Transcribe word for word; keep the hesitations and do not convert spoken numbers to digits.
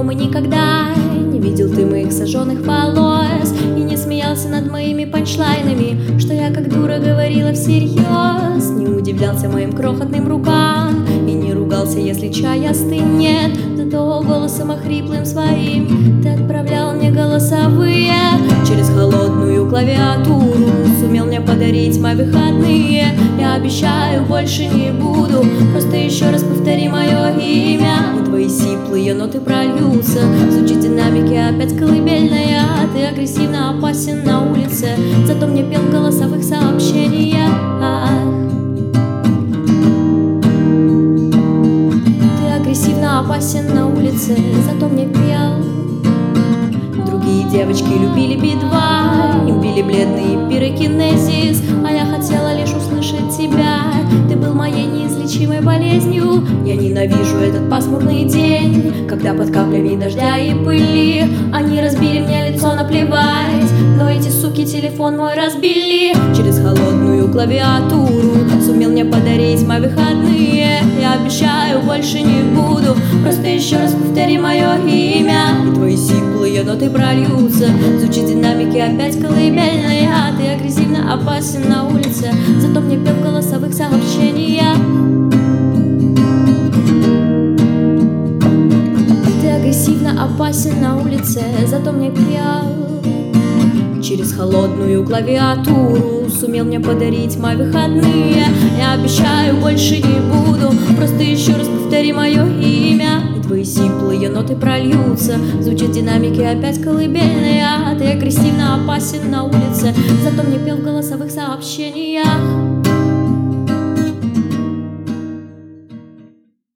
по-другому никогда. Не видел ты моих сожженных волос и не смеялся над моими панчлайнами, что я как дура говорила всерьез. Не удивлялся моим крохотным рукам и не ругался, если чай остынет. Зато голосом охриплым своим ты отправлял мне голосовые через холодную клавиатуру. Сумел мне подарить мои выходные. Я обещаю, больше не буду. Просто еще раз повтори мое имя, и твои сиплые ноты прольются. Звучит динамики опять колыбельная. Ты агрессивно опасен на улице, зато мне пел в голосовых сообщениях. Ты агрессивно опасен на улице, зато мне пел. Другие девочки любили би два, им били бледный пирокинезис, а я хотела лишь услышать тебя. Ты был моей неизлечимой болезнью. Я ненавижу этот пасмурный день, когда под каплями дождя и пыли они разбили мне лицо, наплевать, но эти суки телефон мой разбили через холодную клавиатуру. Сумел мне подарить мои выходные. Я обещаю, больше не буду. Просто еще раз повтори мое имя, и твои сиплые ноты прольются. Звучит динамики опять колыбельные. Ты агрессивно опасен на улице, зато мне пел в голосовых сообщениях. Ты агрессивно опасен на улице, зато мне пел через холодную клавиатуру. Сумел мне подарить мои выходные. Я обещаю, больше не буду. Просто еще раз повтори мое имя, и твои сиплые ноты прольются. Звучат динамики опять колыбельные. Ты агрессивно опасен на улице, зато мне пел в голосовых сообщениях.